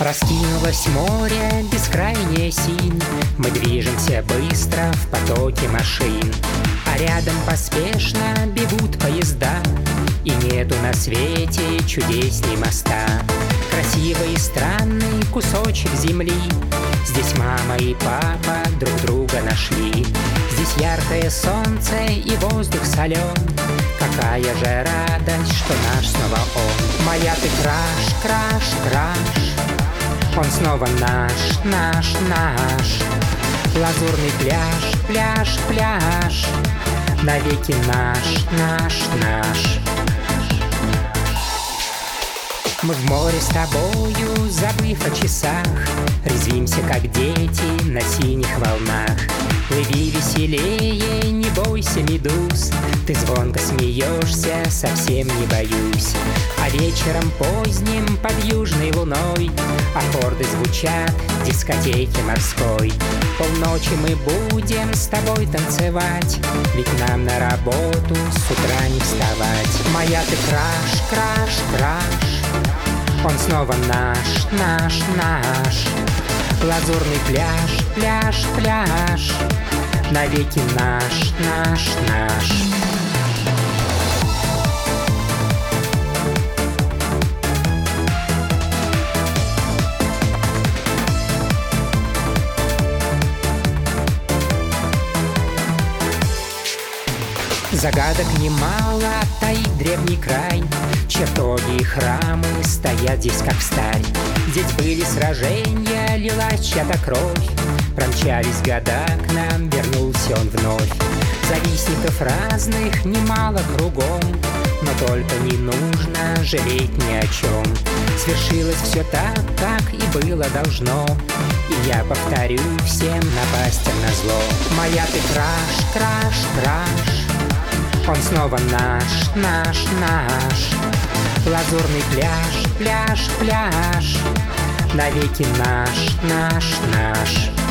Раскинулось море, бескрайняя синь. Мы движемся быстро в потоке машин, а рядом поспешно бегут поезда. И нету на свете чудесней моста. Красивый и странный кусочек земли. Здесь мама и папа друг друга нашли. Здесь яркое солнце и воздух солен. Какая же радость, что наш снова он. Моя ты краш, краш, краш. Он снова наш, наш, наш. Лазурный пляж, пляж, пляж. Навеки наш, наш, наш. Мы в море с тобою, забыв о часах, резвимся, как дети на синих волнах. Плыви веселее, не бойся медуз. Ты звонко смеешься, совсем не боюсь. А вечером поздним под южной луной аккорды звучат дискотеки морской. Полночи мы будем с тобой танцевать, ведь нам на работу с утра не вставать. Моя ты краш, краш, краш. Он снова наш, наш, наш. Лазурный пляж, пляж, пляж. Навеки наш, наш, наш. Загадок немало таит древний край. Чертоги и храмы стоят здесь, как встарь. Здесь были сражения, лилась чья-то кровь. Промчались года, к нам вернулся он вновь. Завистников разных немало кругом, но только не нужно жалеть ни о чем. Свершилось все так, как и было должно, и я повторю всем напастям назло. Моя ты краш, краш, краш. Он снова наш, наш, наш. Лазурный пляж, пляж, пляж. Навеки наш, наш, наш.